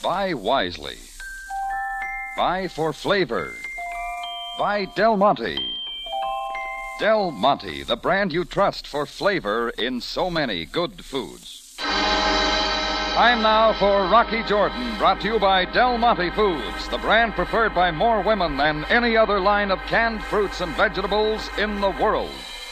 Buy wisely. Buy for flavor. Buy Del Monte. Del Monte, the brand you trust for flavor in so many good foods. Time now for Rocky Jordan, brought to you by Del Monte Foods, the brand preferred by more women than any other line of canned fruits and vegetables in the world.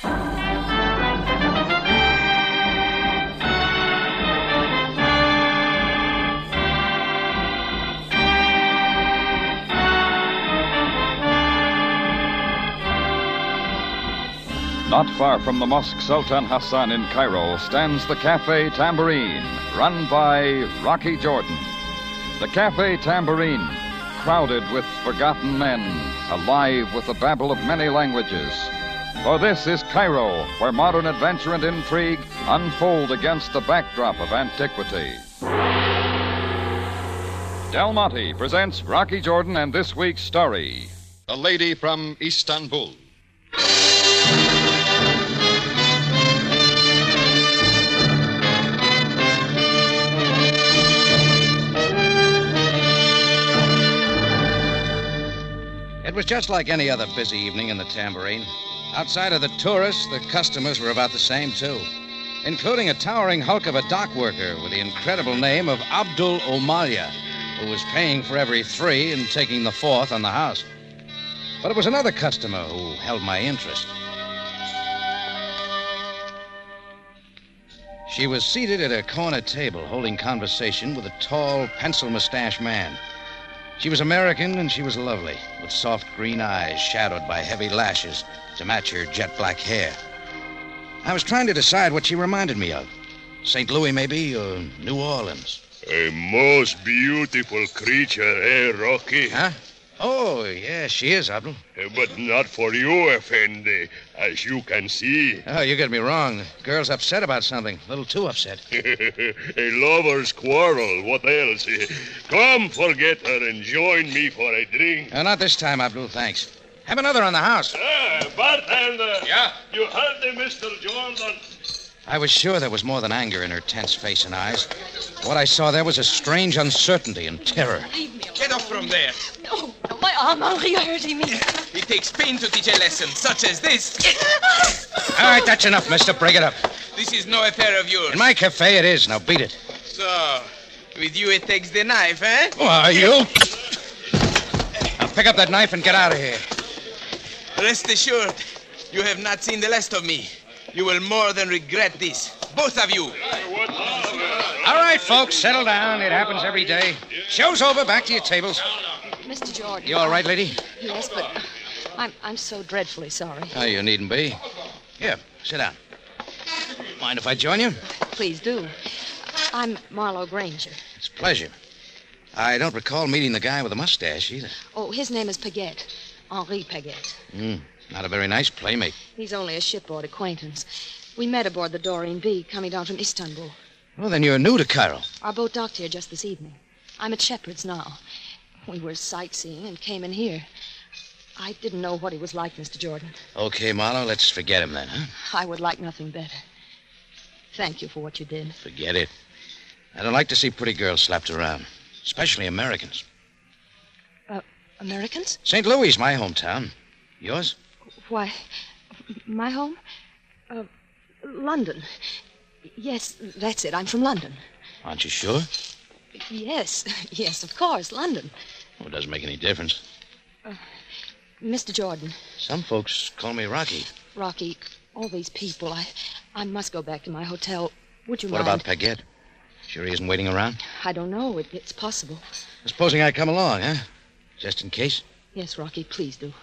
Not far from the Mosque Sultan Hassan in Cairo stands the Cafe Tambourine, run by Rocky Jordan. The Cafe Tambourine, crowded with forgotten men, alive with the babble of many languages. For this is Cairo, where modern adventure and intrigue unfold against the backdrop of antiquity. Del Monte presents Rocky Jordan and this week's story, The Lady from Istanbul. It was just like any other busy evening in the Tambourine. Outside of the tourists, the customers were about the same, too, including a towering hulk of a dock worker with the incredible name of Abdul Omalia, who was paying for every three and taking the fourth on the house. But it was another customer who held my interest. She was seated at a corner table holding conversation with a tall, pencil-mustached man. She was American, and she was lovely, with soft green eyes shadowed by heavy lashes to match her jet-black hair. I was trying to decide what she reminded me of. St. Louis, maybe, or New Orleans. A most beautiful creature, eh, Rocky? Huh? Oh, yeah, she is, Abdul. But not for you, Effendi, as you can see. Oh, you get me wrong. The girl's upset about something. A little too upset. A lover's quarrel, what else? Come, forget her and join me for a drink. Not this time, Abdul, thanks. Have another on the house. Bartender. Yeah? You heard the Mr. Jordan. I was sure there was more than anger in her tense face and eyes. What I saw there was a strange uncertainty and terror. Leave me alone. Get off from there. No, my arm, Henri, you're hurting me. It takes pain to teach a lesson such as this. All right, that's enough, mister. Break it up. This is no affair of yours. In my cafe, it is. Now beat it. So, with you it takes the knife, eh? Who are you? Now pick up that knife and get out of here. Rest assured, you have not seen the last of me. You will more than regret this. Both of you. All right, folks, settle down. It happens every day. Show's over. Back to your tables. Mr. Jordan. You all right, lady? Yes, but I'm so dreadfully sorry. Oh, you needn't be. Here, sit down. Mind if I join you? Please do. I'm Marlowe Granger. It's a pleasure. I don't recall meeting the guy with the mustache either. Oh, his name is Paget. Henri Paget. Not a very nice playmate. He's only a shipboard acquaintance. We met aboard the Doreen B, coming down from Istanbul. Well, then you're new to Cairo. Our boat docked here just this evening. I'm at Shepherd's now. We were sightseeing and came in here. I didn't know what he was like, Mr. Jordan. Okay, Marlowe, let's forget him then, huh? I would like nothing better. Thank you for what you did. Forget it. I don't like to see pretty girls slapped around, especially Americans. Americans? St. Louis, my hometown. Yours? Why, my home? London. Yes, that's it. I'm from London. Aren't you sure? Yes, of course, London. Well, it doesn't make any difference. Mr. Jordan. Some folks call me Rocky. Rocky, all these people, I must go back to my hotel. Would you What mind? about Paget? Sure he isn't waiting around? I don't know. It's possible. Supposing I come along, huh? Just in case? Yes, Rocky, please do.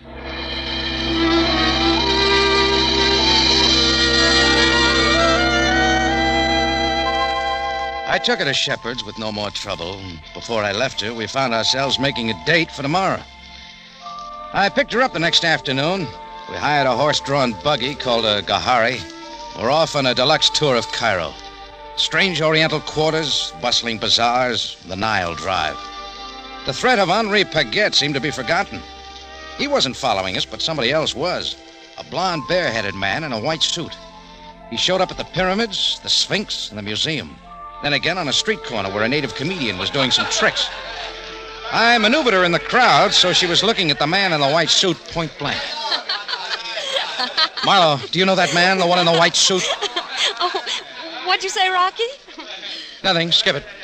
I took her to Shepherd's with no more trouble. Before I left her, we found ourselves making a date for tomorrow. I picked her up the next afternoon. We hired a horse-drawn buggy called a Gahari. We're off on a deluxe tour of Cairo. Strange oriental quarters, bustling bazaars, the Nile Drive. The threat of Henri Paget seemed to be forgotten. He wasn't following us, but somebody else was. A blond, bare-headed man in a white suit. He showed up at the pyramids, the Sphinx, and the museum. Then again on a street corner where a native comedian was doing some tricks. I maneuvered her in the crowd so she was looking at the man in the white suit point blank. Marlowe, do you know that man, the one in the white suit? Oh, what'd you say, Rocky? Nothing. Skip it.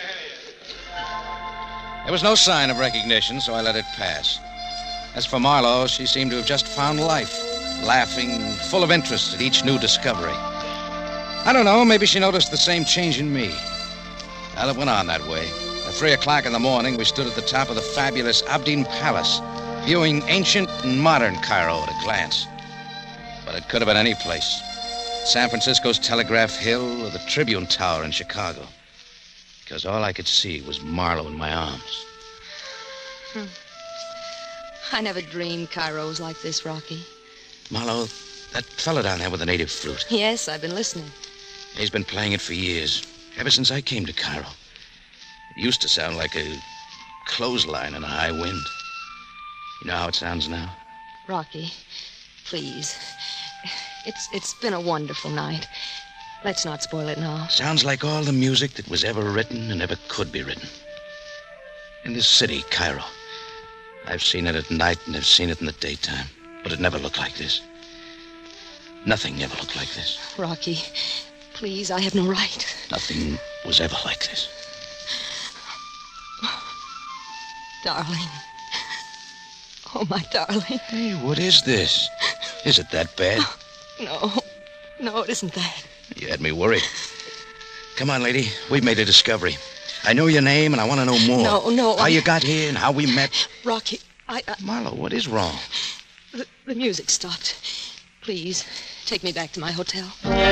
There was no sign of recognition, so I let it pass. As for Marlowe, she seemed to have just found life, laughing, full of interest at each new discovery. I don't know, maybe she noticed the same change in me. Well, it went on that way. At 3 o'clock in the morning, we stood at the top of the fabulous Abdeen Palace, viewing ancient and modern Cairo at a glance. But it could have been any place. San Francisco's Telegraph Hill or the Tribune Tower in Chicago. Because all I could see was Marlowe in my arms. I never dreamed Cairo was like this, Rocky. Marlowe, that fella down there with the native flute. Yes, I've been listening. He's been playing it for years, ever since I came to Cairo. It used to sound like a clothesline in a high wind. You know how it sounds now? Rocky, please. It's been a wonderful night. Let's not spoil it now. Sounds like all the music that was ever written and ever could be written. In this city, Cairo. I've seen it at night and I've seen it in the daytime, but it never looked like this. Nothing ever looked like this. Rocky, please, I have no right. Nothing was ever like this. Darling. Oh, my darling. Hey, what is this? Is it that bad? No, it isn't that. You had me worried. Come on, lady. We've made a discovery. I know your name, and I want to know more. No. How you got here and how we met. Rocky, Marlowe, what is wrong? The music stopped. Please, take me back to my hotel.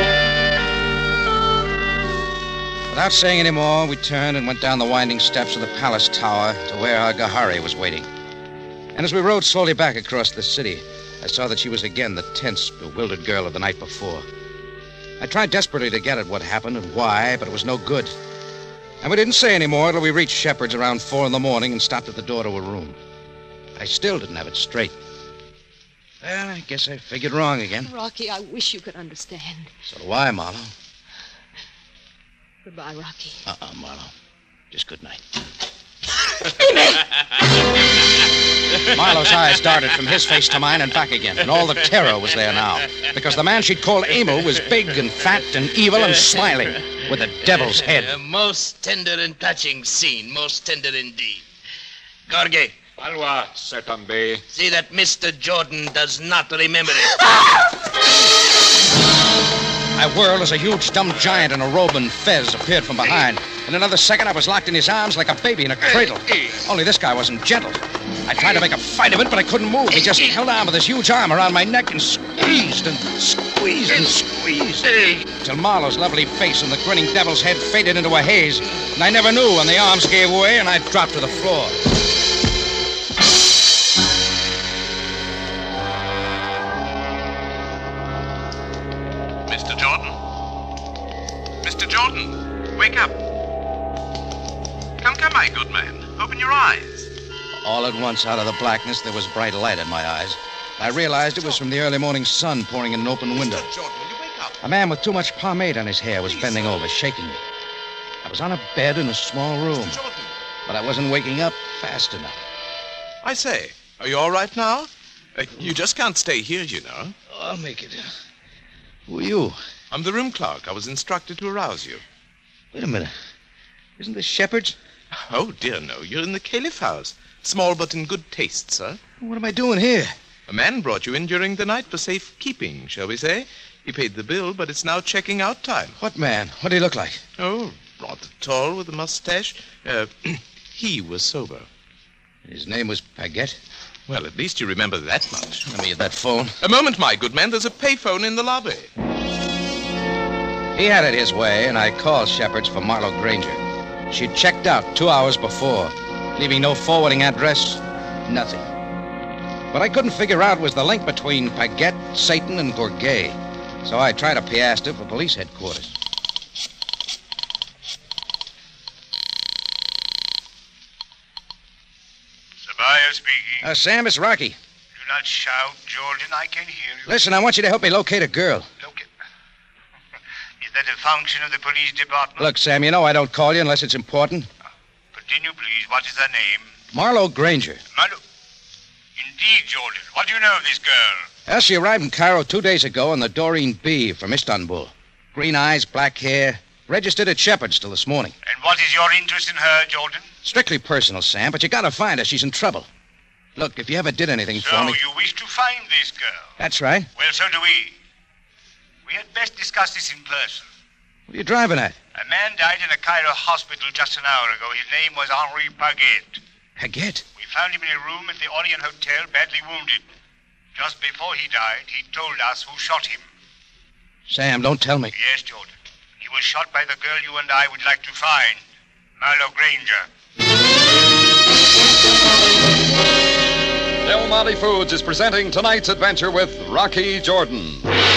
Without saying any more, we turned and went down the winding steps of the palace tower to where our Gahari was waiting. And as we rode slowly back across the city, I saw that she was again the tense, bewildered girl of the night before. I tried desperately to get at what happened and why, but it was no good. And we didn't say any more till we reached Shepard's around 4 in the morning and stopped at the door to a room. I still didn't have it straight. Well, I guess I figured wrong again. Rocky, I wish you could understand. So do I, Marlowe. Goodbye, Rocky. Marlowe. Just good night. Marlowe's eyes darted from his face to mine and back again, and all the terror was there now, because the man she'd called Emil was big and fat and evil and smiling, with a devil's head. A most tender and touching scene, most tender indeed. Gorge, Alwa, Setambe. see that Mr. Jordan does not remember it. I whirled as a huge dumb giant in a robe and fez appeared from behind. In another second, I was locked in his arms like a baby in a cradle. Only this guy wasn't gentle. I tried to make a fight of it, but I couldn't move. He just held on with his huge arm around my neck and squeezed and squeezed and squeezed. Till Marlowe's lovely face and the grinning devil's head faded into a haze. And I never knew when the arms gave way and I dropped to the floor. Mr. Jordan? Mr. Jordan, wake up. Come, my good man. Open your eyes. All at once, out of the blackness, there was bright light in my eyes. I realized it was from the early morning sun pouring in an open window. Mr. Jordan, will you wake up? A man with too much pomade on his hair was bending over, shaking me. I was on a bed in a small room, Mr. Jordan. but I wasn't waking up fast enough. I say, are you all right now? You just can't stay here, you know. Oh, I'll make it. Who are you? I'm the room clerk. I was instructed to arouse you. Wait a minute. Isn't this Shepard's? Oh, dear, no. You're in the Caliph house. Small but in good taste, sir. What am I doing here? A man brought you in during the night for safekeeping, shall we say? He paid the bill, but it's now checking out time. What man? What did he look like? Oh, rather tall with a mustache. He was sober. His name was Paget. Well, at least you remember that much. Let me get that phone. A moment, my good man. There's a payphone in the lobby. He had it his way, and I called Shepard's for Marlowe Granger. She'd checked out 2 hours before, leaving no forwarding address, nothing. What I couldn't figure out was the link between Paget, Satan, and Gourget. So I tried a piastre for police headquarters. Sabaya speaking. Sam, it's Rocky. Do not shout, Jordan. I can hear you. Listen, I want you to help me locate a girl. Look, is that a function of the police department? Look, Sam, you know I don't call you unless it's important. Continue, please. What is her name? Marlo Granger. Marlo. Indeed, Jordan. What do you know of this girl? Well, she arrived in Cairo 2 days ago on the Doreen B from Istanbul. Green eyes, black hair. Registered at Shepherd's till this morning. And what is your interest in her, Jordan? Strictly personal, Sam, but you gotta find her. She's in trouble. Look, if you ever did anything for me... So you wish to find this girl? That's right. Well, so do we. We had best discuss this in person. What are you driving at? A man died in a Cairo hospital just an hour ago. His name was Henri Paguet. Paguet? We found him in a room at the Orient Hotel, badly wounded. Just before he died, he told us who shot him. Sam, don't tell me. Yes, Jordan. He was shot by the girl you and I would like to find, Marlo Granger. Del Monte Foods is presenting tonight's adventure with Rocky Jordan.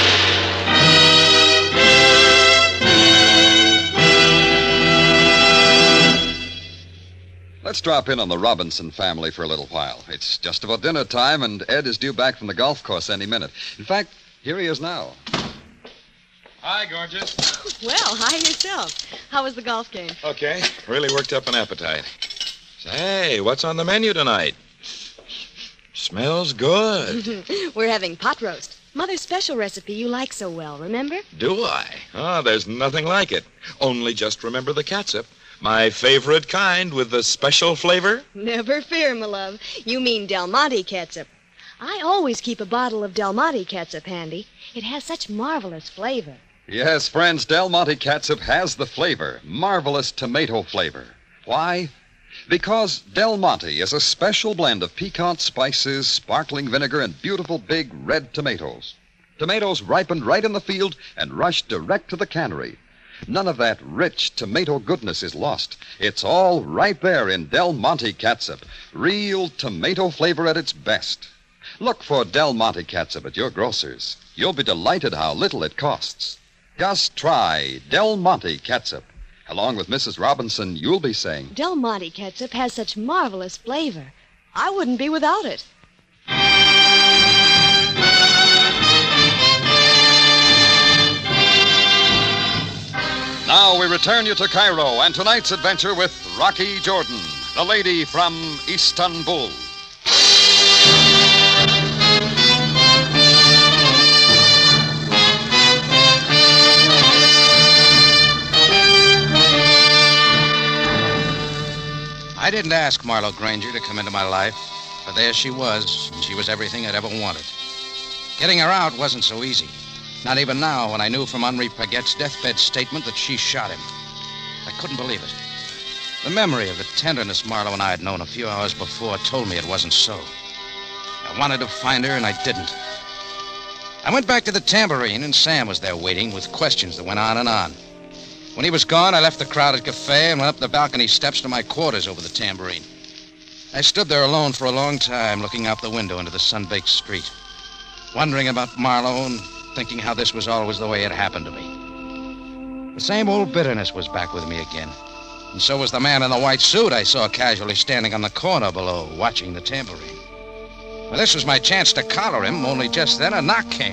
Let's drop in on the Robinson family for a little while. It's just about dinner time, and Ed is due back from the golf course any minute. In fact, here he is now. Hi, gorgeous. Well, hi yourself. How was the golf game? Okay. Really worked up an appetite. Say, what's on the menu tonight? Smells good. We're having pot roast. Mother's special recipe you like so well, remember? Do I? Oh, there's nothing like it. Only just remember the catsup. My favorite kind with the special flavor. Never fear, my love. You mean Del Monte catsup. I always keep a bottle of Del Monte catsup handy. It has such marvelous flavor. Yes, friends, Del Monte catsup has the flavor. Marvelous tomato flavor. Why? Because Del Monte is a special blend of piquant spices, sparkling vinegar, and beautiful big red tomatoes. Tomatoes ripened right in the field and rushed direct to the cannery. None of that rich tomato goodness is lost. It's all right there in Del Monte catsup. Real tomato flavor at its best. Look for Del Monte catsup at your grocer's. You'll be delighted how little it costs. Just try Del Monte catsup. Along with Mrs. Robinson, you'll be saying, Del Monte catsup has such marvelous flavor. I wouldn't be without it. Now we return you to Cairo and tonight's adventure with Rocky Jordan, the lady from Istanbul. I didn't ask Marlo Granger to come into my life, but there she was, and she was everything I'd ever wanted. Getting her out wasn't so easy. Not even now, when I knew from Henri Paguet's deathbed statement that she shot him. I couldn't believe it. The memory of the tenderness Marlo and I had known a few hours before told me it wasn't so. I wanted to find her, and I didn't. I went back to the Tambourine, and Sam was there waiting with questions that went on and on. When he was gone, I left the crowded cafe and went up the balcony steps to my quarters over the Tambourine. I stood there alone for a long time, looking out the window into the sun-baked street, wondering about Marlo and thinking how this was always the way it happened to me. The same old bitterness was back with me again. And so was the man in the white suit I saw casually standing on the corner below, watching the Tambourine. Well, this was my chance to collar him, only just then a knock came.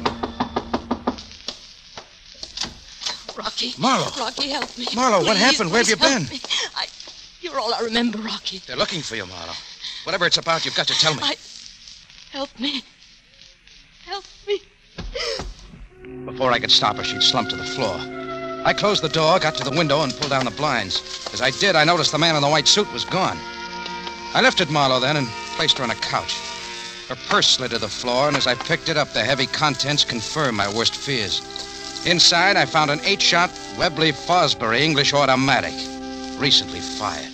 Rocky. Marlo. Rocky, help me. Marlo, what happened? Where have you been? You're all I remember, Rocky. They're looking for you, Marlo. Whatever it's about, you've got to tell me. Help me. Help me. Before I could stop her, she'd slumped to the floor. I closed the door, got to the window, and pulled down the blinds. As I did, I noticed the man in the white suit was gone. I lifted Marlo then and placed her on a couch. Her purse slid to the floor, and as I picked it up, the heavy contents confirmed my worst fears. Inside, I found an 8-shot Webley Fosbury English automatic, recently fired.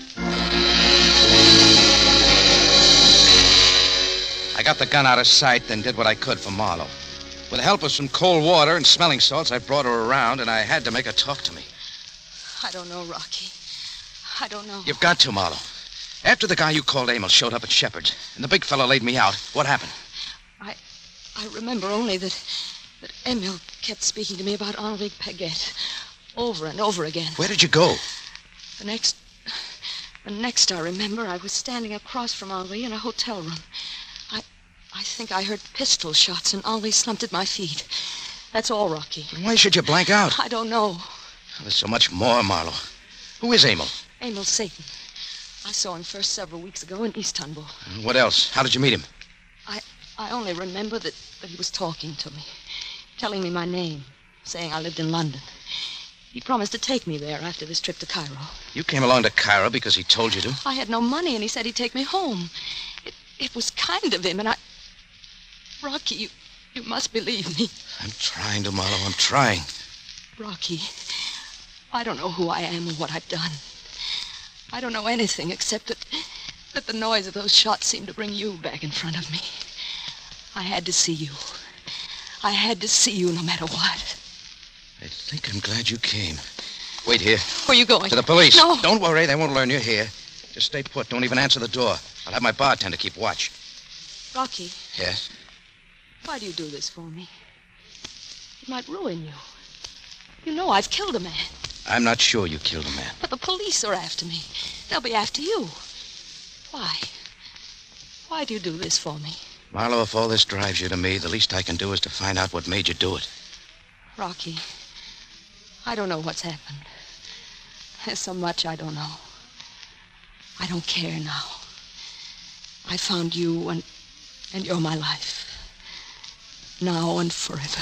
I got the gun out of sight, then did what I could for Marlo. With the help of some cold water and smelling salts, I brought her around, and I had to make her talk to me. I don't know, Rocky. I don't know. You've got to, Marlo. After the guy you called Emil showed up at Shepherd's, and the big fellow laid me out, what happened? I remember only that Emil kept speaking to me about Henri Paguet over and over again. Where did you go? The next I remember, I was standing across from Henri in a hotel room. I think I heard pistol shots, and Henri slumped at my feet. That's all, Rocky. Why should you blank out? I don't know. There's so much more, Marlowe. Who is Emil? Emil Satan. I saw him first several weeks ago in East Turnbull. What else? How did you meet him? I only remember that he was talking to me, telling me my name, saying I lived in London. He promised to take me there after this trip to Cairo. You came along to Cairo because he told you to? I had no money, and he said he'd take me home. It was kind of him, and Rocky, you must believe me. I'm trying to, Marlowe. I'm trying. Rocky, I don't know who I am or what I've done. I don't know anything except that the noise of those shots seemed to bring you back in front of me. I had to see you. I had to see you no matter what. I think I'm glad you came. Wait here. Where are you going? To the police. No. Don't worry. They won't learn you're here. Just stay put. Don't even answer the door. I'll have my bartender keep watch. Rocky. Yes? Why do you do this for me? It might ruin you. You know I've killed a man. I'm not sure you killed a man. But the police are after me. They'll be after you. Why? Why do you do this for me? Marlowe, if all this drives you to me, the least I can do is to find out what made you do it. Rocky, I don't know what's happened. There's so much I don't know. I don't care now. I found you, and you're my life. Now and forever.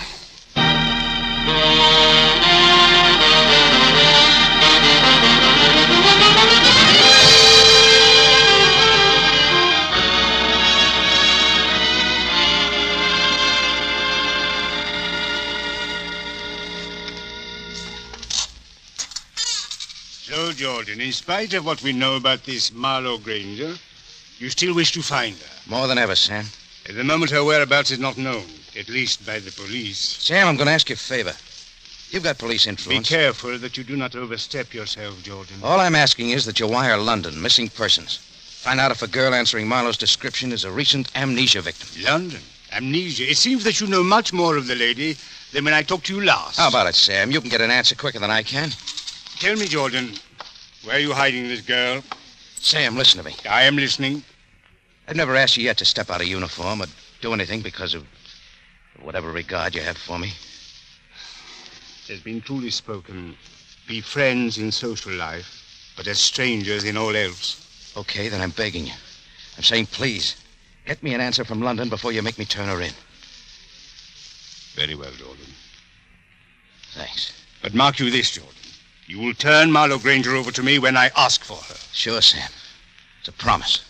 So, Jordan, in spite of what we know about this Marlowe Granger, you still wish to find her? More than ever, Sam. At the moment, her whereabouts is not known, at least by the police. Sam, I'm going to ask you a favor. You've got police influence. Be careful that you do not overstep yourself, Jordan. All I'm asking is that you wire London, missing persons. Find out if a girl answering Marlowe's description is a recent amnesia victim. London? Amnesia? It seems that you know much more of the lady than when I talked to you last. How about it, Sam? You can get an answer quicker than I can. Tell me, Jordan, where are you hiding this girl? Sam, listen to me. I am listening. I've never asked you yet to step out of uniform or do anything because of whatever regard you have for me. It has been truly spoken. Be friends in social life, but as strangers in all else. Okay, then I'm begging you. I'm saying please, get me an answer from London before you make me turn her in. Very well, Jordan. Thanks. But mark you this, Jordan. You will turn Marlowe Granger over to me when I ask for her. Sure, Sam. It's a promise.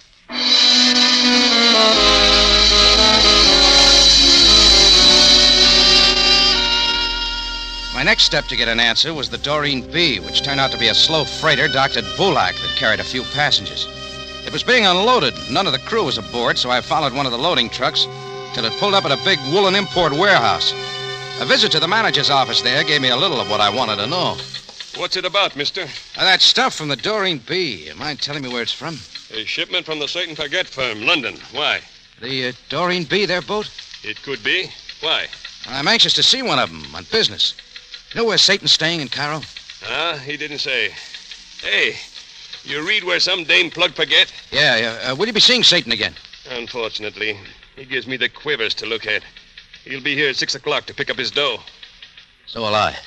My next step to get an answer was the Doreen B, which turned out to be a slow freighter docked at Bulak that carried a few passengers. It was being unloaded. None of the crew was aboard, so I followed one of the loading trucks till it pulled up at a big woolen import warehouse. A visit to the manager's office there gave me a little of what I wanted to know. What's it about, mister? That stuff from the Doreen B. You mind telling me where it's from? A shipment from the Satan Forget firm, London. Why? The Doreen B, their boat? It could be. Why? I'm anxious to see one of them on business. You know where Satan's staying in Cairo? He didn't say. Hey, you read where some dame plugged Forget? Yeah. Will you be seeing Satan again? Unfortunately. He gives me the quivers to look at. He'll be here at 6 o'clock to pick up his dough. So will I.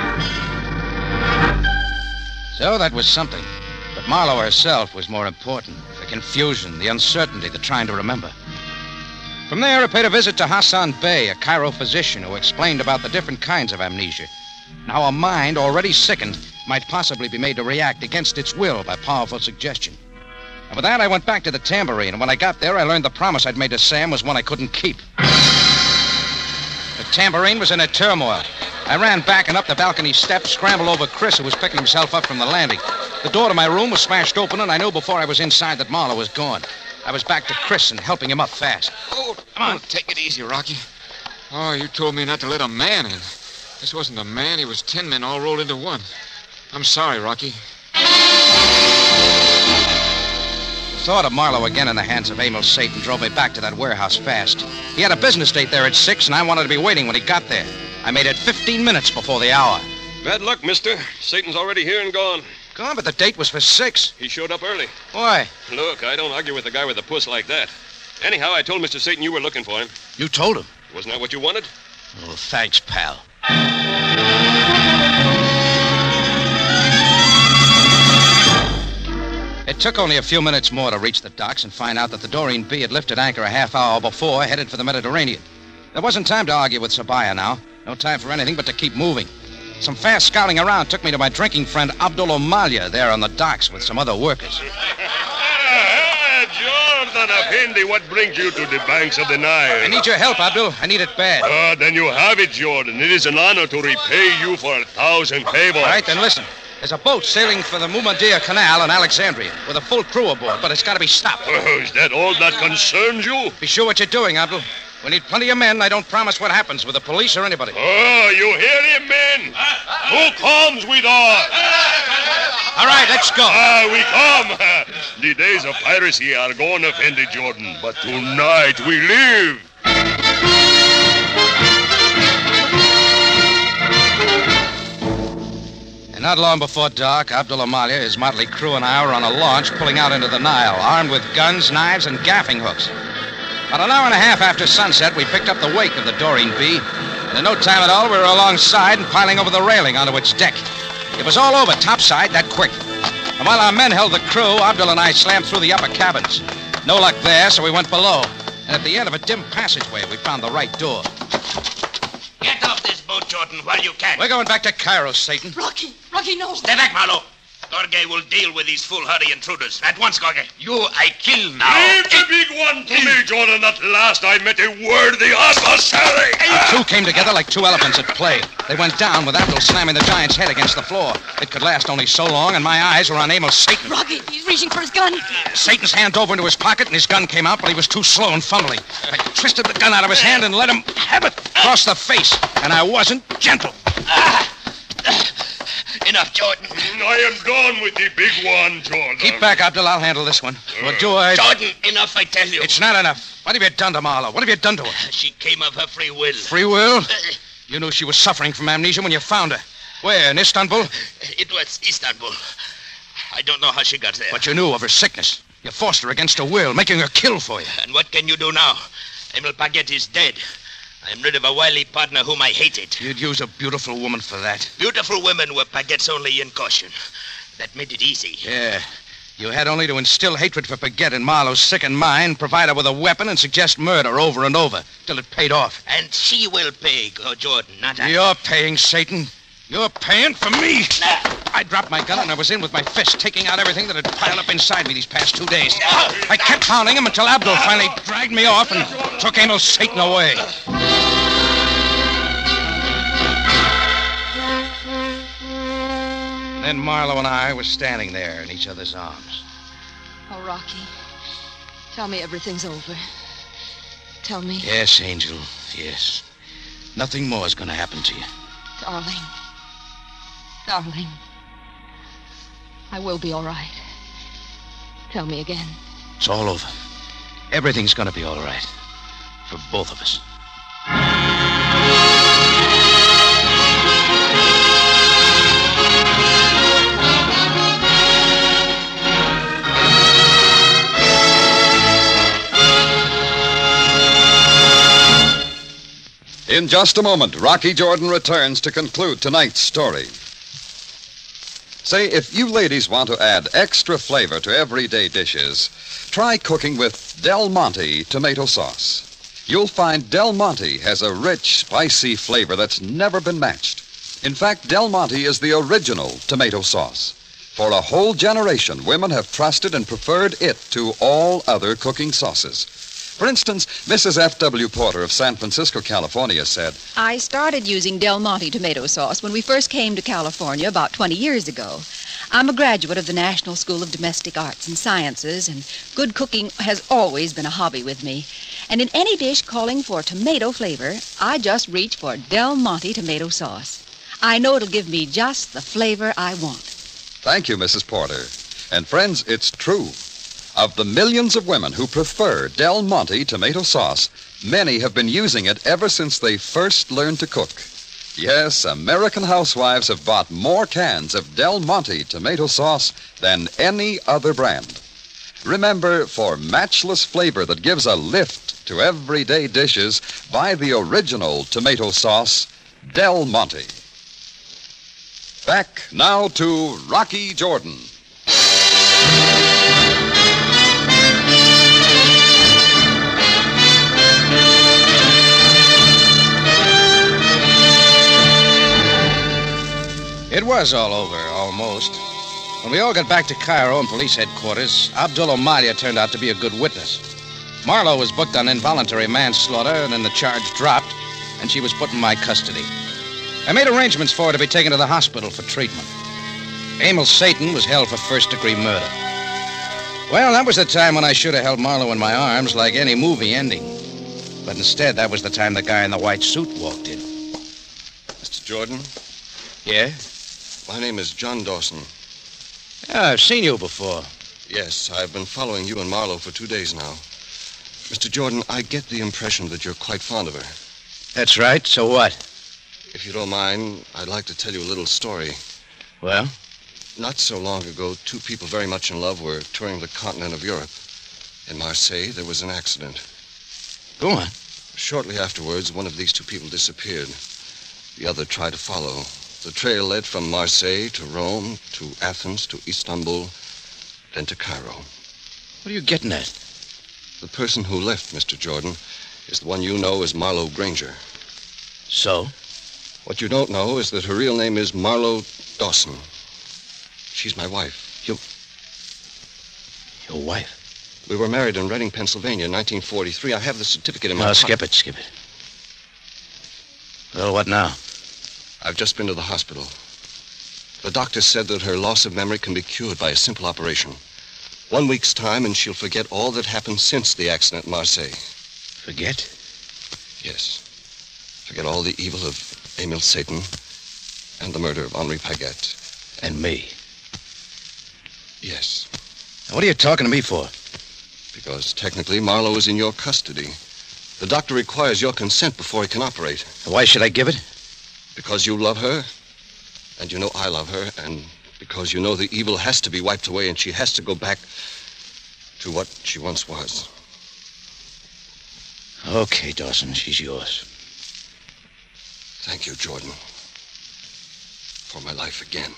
So that was something. But Marlowe herself was more important. The confusion, the uncertainty, the trying to remember. From there, I paid a visit to Hassan Bey, a Cairo physician who explained about the different kinds of amnesia. And how a mind already sickened might possibly be made to react against its will by powerful suggestion. And with that, I went back to the Tambourine, and when I got there, I learned the promise I'd made to Sam was one I couldn't keep. The Tambourine was in a turmoil. I ran back and up the balcony steps, scrambled over Chris, who was picking himself up from the landing. The door to my room was smashed open, and I knew before I was inside that Marlowe was gone. I was back to Chris and helping him up fast. Oh, come on. Take it easy, Rocky. Oh, you told me not to let a man in. This wasn't a man. He was 10 men all rolled into one. I'm sorry, Rocky. The thought of Marlowe again in the hands of Emil Satan drove me back to that warehouse fast. He had a business date there at 6, and I wanted to be waiting when he got there. I made it 15 minutes before the hour. Bad luck, mister. Satan's already here and gone. Gone, but the date was for 6. He showed up early. Why? Look, I don't argue with a guy with a puss like that. Anyhow, I told Mr. Satan you were looking for him. You told him? Wasn't that what you wanted? Oh, thanks, pal. It took only a few minutes more to reach the docks and find out that the Doreen B had lifted anchor a half hour before, headed for the Mediterranean. There wasn't time to argue with Sabaya now. No time for anything but to keep moving. Some fast scouting around took me to my drinking friend Abdul Omalia there on the docks with some other workers. Jordan Effendi, what brings you to the banks of the Nile? I need your help, Abdul. I need it bad. Then you have it, Jordan. It is an honor to repay you for 1,000 favors. All right, then listen. There's a boat sailing for the Mumadir Canal in Alexandria with a full crew aboard, but it's got to be stopped. Oh, is that all that concerns you? Be sure what you're doing, Abdul. We need plenty of men. I don't promise what happens with the police or anybody. Oh, you hear him, men? Who comes with us? All right, let's go. We come. The days of piracy are gone, Effendi Jordan, but tonight we live. And not long before dark, Abdul Amalia, his motley crew, and I were on a launch pulling out into the Nile, armed with guns, knives, and gaffing hooks. About an hour and a half after sunset, we picked up the wake of the Doreen B, and in no time at all, we were alongside and piling over the railing onto its deck. It was all over topside that quick. And while our men held the crew, Abdul and I slammed through the upper cabins. No luck there, so we went below. And at the end of a dim passageway, we found the right door. Get off this boat, Jordan, while you can. We're going back to Cairo, Satan. Rocky, no. Stay back, Marlowe. Gorge will deal with these foolhardy intruders. At once, Gorge. You I kill now. Leave the big one to me, Jordan. At last I met a worthy adversary. The two came together like two elephants at play. They went down with Abdul slamming the giant's head against the floor. It could last only so long, and my eyes were on Amos Satan. Rocky, he's reaching for his gun. Satan's hand dove into his pocket, and his gun came out, but he was too slow and fumbling. I twisted the gun out of his hand and let him have it across the face, and I wasn't gentle. Enough, Jordan. I am done with the big one, Jordan. Keep back, Abdul. I'll handle this one. What do I... Jordan, enough, I tell you. It's not enough. What have you done to Marlowe? What have you done to her? She came of her free will. Free will? You knew she was suffering from amnesia when you found her. Where, in Istanbul? It was Istanbul. I don't know how she got there. But you knew of her sickness. You forced her against her will, making her kill for you. And what can you do now? Emil Paget is dead. I'm rid of a wily partner whom I hated. You'd use a beautiful woman for that. Beautiful women were Paget's only incaution. That made it easy. Yeah. You had only to instill hatred for Paget in Marlowe's sickened mind, provide her with a weapon, and suggest murder over and over, till it paid off. And she will pay, Jordan, not I. You're paying, Satan. You're paying for me. I dropped my gun and I was in with my fist, taking out everything that had piled up inside me these past 2 days. I kept pounding him until Abdul finally dragged me off and took Emil Satan away. Then Marlowe and I were standing there in each other's arms. Oh, Rocky, tell me everything's over. Tell me. Yes, Angel, yes. Nothing more is going to happen to you. Darling, I will be all right. Tell me again. It's all over. Everything's going to be all right. For both of us. In just a moment, Rocky Jordan returns to conclude tonight's story. Say, if you ladies want to add extra flavor to everyday dishes, try cooking with Del Monte tomato sauce. You'll find Del Monte has a rich, spicy flavor that's never been matched. In fact, Del Monte is the original tomato sauce. For a whole generation, women have trusted and preferred it to all other cooking sauces. For instance, Mrs. F.W. Porter of San Francisco, California said, I started using Del Monte tomato sauce when we first came to California about 20 years ago. I'm a graduate of the National School of Domestic Arts and Sciences, and good cooking has always been a hobby with me. And in any dish calling for tomato flavor, I just reach for Del Monte tomato sauce. I know it'll give me just the flavor I want. Thank you, Mrs. Porter. And friends, it's true. Of the millions of women who prefer Del Monte tomato sauce, many have been using it ever since they first learned to cook. Yes, American housewives have bought more cans of Del Monte tomato sauce than any other brand. Remember, for matchless flavor that gives a lift to everyday dishes, buy the original tomato sauce, Del Monte. Back now to Rocky Jordan. was all over, almost. When we all got back to Cairo and police headquarters, Abdul Omalia turned out to be a good witness. Marlowe was booked on involuntary manslaughter, and then the charge dropped, and she was put in my custody. I made arrangements for her to be taken to the hospital for treatment. Emil Satan was held for first-degree murder. Well, that was the time when I should have held Marlowe in my arms like any movie ending. But instead, that was the time the guy in the white suit walked in. Mr. Jordan? Yeah? My name is John Dawson. Yeah, I've seen you before. Yes, I've been following you and Marlowe for 2 days now. Mr. Jordan, I get the impression that you're quite fond of her. That's right. So what? If you don't mind, I'd like to tell you a little story. Well? Not so long ago, two people very much in love were touring the continent of Europe. In Marseille, there was an accident. Go on. Shortly afterwards, one of these two people disappeared. The other tried to follow. The trail led from Marseille to Rome, to Athens, to Istanbul, then to Cairo. What are you getting at? The person who left, Mr. Jordan, is the one you know as Marlowe Granger. So? What you don't know is that her real name is Marlowe Dawson. She's my wife. Your wife? We were married in Reading, Pennsylvania in 1943. I have the certificate in my pocket. Skip it. Well, what now? I've just been to the hospital. The doctor said that her loss of memory can be cured by a simple operation. 1 week's time, and she'll forget all that happened since the accident in Marseille. Forget? Yes. Forget all the evil of Emil Satan and the murder of Henri Paget. And me? Yes. What are you talking to me for? Because technically Marlowe is in your custody. The doctor requires your consent before he can operate. Why should I give it? Because you love her, and you know I love her, and because you know the evil has to be wiped away and she has to go back to what she once was. Okay, Dawson, she's yours. Thank you, Jordan, for my life again.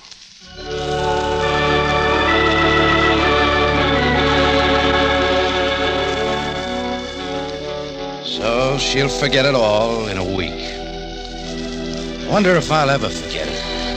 So she'll forget it all in a week. Wonder if I'll ever forget it.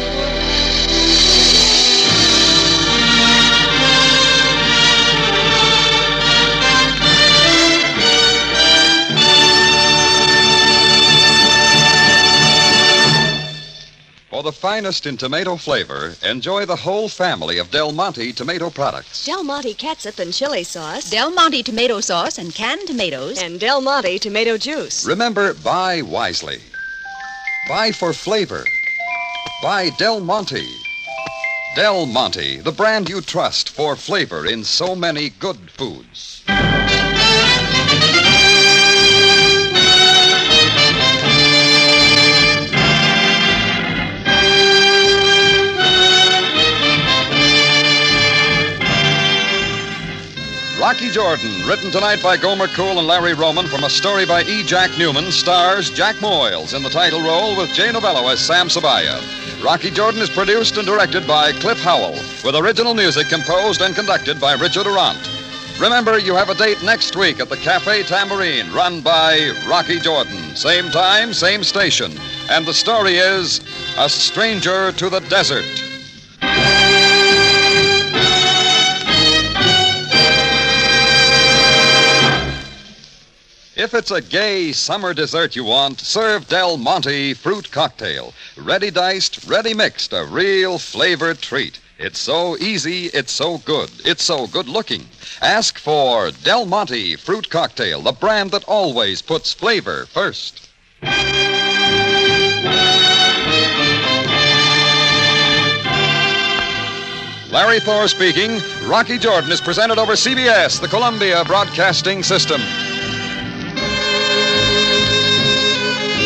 For the finest in tomato flavor, enjoy the whole family of Del Monte tomato products. Del Monte ketchup and chili sauce. Del Monte tomato sauce and canned tomatoes. And Del Monte tomato juice. Remember, buy wisely. Buy for flavor. Buy Del Monte. Del Monte, the brand you trust for flavor in so many good foods. Rocky Jordan, written tonight by Gomer Cool and Larry Roman from a story by E. Jack Newman, stars Jack Moyles in the title role with Jay Novello as Sam Sabaya. Rocky Jordan is produced and directed by Cliff Howell, with original music composed and conducted by Richard Arant. Remember, you have a date next week at the Cafe Tambourine, run by Rocky Jordan. Same time, same station. And the story is A Stranger to the Desert. If it's a gay summer dessert you want, serve Del Monte fruit cocktail. Ready diced, ready mixed, a real flavored treat. It's so easy, it's so good, it's so good looking. Ask for Del Monte fruit cocktail, the brand that always puts flavor first. Larry Thor speaking. Rocky Jordan is presented over CBS, the Columbia Broadcasting System.